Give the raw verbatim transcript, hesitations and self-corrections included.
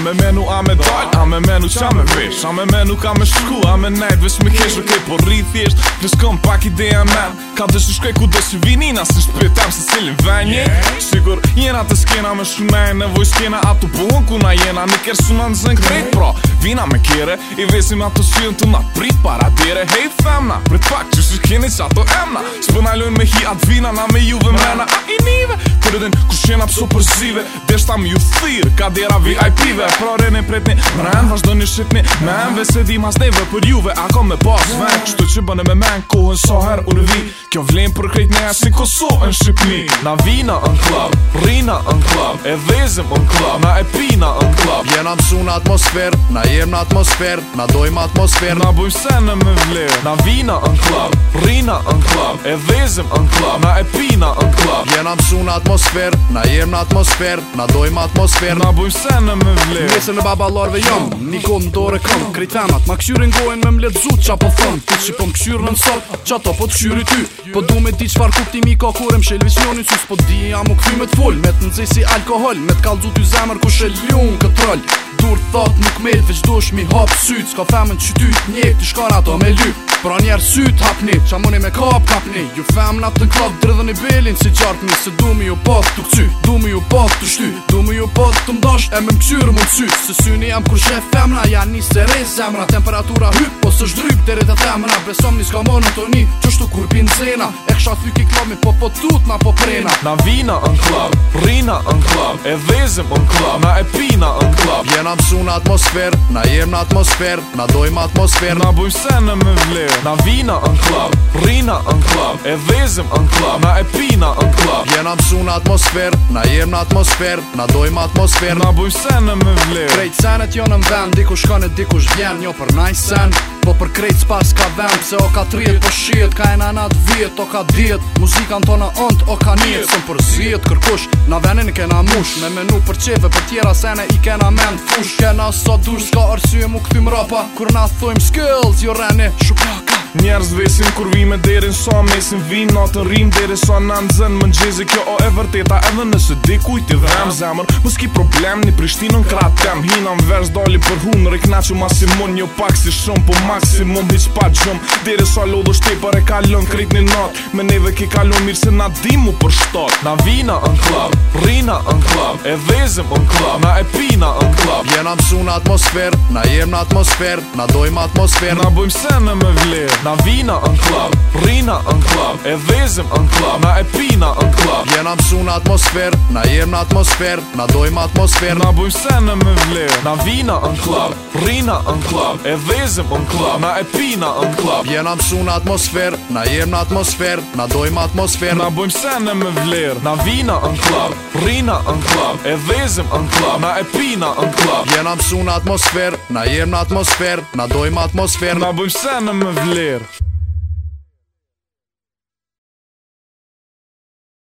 me menu a me dal, a me menu qa me vesh, a me menu ka me shku, a me nejt vesh me kesh okej, po rri thjesht, pleskon pak ideja men. Ka dëshu shkoj ku do që vinina, se shpytem se cilin venje. Sigur jena të skena me shunaj, nevoj skena atu buon ku na jena, një kërë suna në zën krejt, pra vina me kjere, i vesim ato syën të na prit para dire. Hej femna, prit pak që shi keni që ato emna, s'pënalojn me hi atë vina, na me juve mena, a i nive, kur edhin ku shena pëso përzive, deshta me ju thirë, ka dera V I P-ve, pra rene pretni, mren, vazhdo një shqipni, men, vese di mas neve për juve, ako me pas ven, kështu që bëne me men, kohën sa her unë vi, kjo vlen për krejt neja si Kosovë në Shqipni. Na vina në klub, rina në klub, e vezim në klub, na e pina në klub. Jena mësu në atmosfer, na jem në atmosfer, na dojmë atmosfer, na bujmë sene me vler. Na vina në klub, rina në klub, e vezim në klub, na e pina në klub. Jena mësu në atmosfer, na jem në atmosfer, na dojmë atmosfer, na bujmë sene me vler. Mesën e baballarve jam, një kohë në dore kam, krejt femnat, ma këshyrin gojnë me mletëzut qa po thëm. Ti që po m'këshyrë në nësot, qa to po t'këshyri ty, po du me di qfar kuptimi ka kurem shel visionin sus, po di jam u këthy me t'full, me t'nëzej si alkohol, me t'kallzu ty zemër ku shelion këtë roll. Dur thot nuk me t'veç dosh mi hap syt, s'ka femën që ty t'njek t'i shkar ato me lyp. Pra njerë syt hapni, qa muni me kap kapni, ju femnat të klop dridhën i belin si gjartni, se du mi ju pat t'u këcy, du mi ju pat t'u shty, du mi ju pat t'u mdasht e me m'këshyrë mund sy. Se syni jam kur shef femna, janë një sere zemra, temperatura hyp, po së shdryp deri të femna, besom një s'ka monotoni, qështu kur pin zena, e ksha thyki klomi, po po tut na po prena. Na vina në klub, rina në klub, e vezim në klub, na e pina në klub. Jena mësu në atmosfer, na jem në atmosfer, na dojmë atmosfer, na bujmë sene me vler. Na vina në klub, rina në klub, e vezim në klub, na e pina në klub. Jena mësu në atmosfer, na jem në atmosfer, na dojmë atmosfer, na bujmë sene me vler. Krejt senet jo në vend, dikush ka në dikush vjen, jo për naj sen, po për krejt s'pas ka vend, se o ka trijet po shiet, ka e nanat vjet, o ka djet, muzikan tona ont, o ka njet, sëm për zjet kërkush, na venin kena mush, me menu për qeve, për tjera sene i kena men fush, kena sa dush, s'ka arsye mu këthym rapa, kur na thojmë skills, jo reni, shuplaka. Njerëz vesin kur vime derin sa mesin vin, natën rim deri sa në nëzën më nxezi, kjo o e vërteta edhe nëse dikuj t'i dhem zemër, mos ki problem një Prishtinën kratem, hina në vers dali për hun, rikna që masimon një pak si shumë, po maksimum hiq pa gjum, deri sa lodho shtepar e kalon krejt një nat, me neve ki kalon mirë se na dimu për shtat. Na vina në klub, rina në klub, e vezim në klub, na e pina në klub. Jena mësu në atmosfer, na jem në atmosfer, na dojmë atmosfer, na bujmë sene me vler. Na vina në klub, rina në klub, e vezim në klub, na e pina në klub. Jena mësu në atmosfer, na jem në atmosfer, na dojmë atmosfer, na bujmë sene me vler. Na vina në klub, rina në klub, e vezim në klub, na e pina në klub. Jena mësu në atmosfer, na jem në atmosfer, na dojmë atmosfer, na bujmë sene me vler. Na vina në klub, rina në klub, e vezim në klub, na e pina në klub. Jena mësu në atmosfer, na jem në atmosfer, na dojmë atmosfer, na bujmë sene me vler.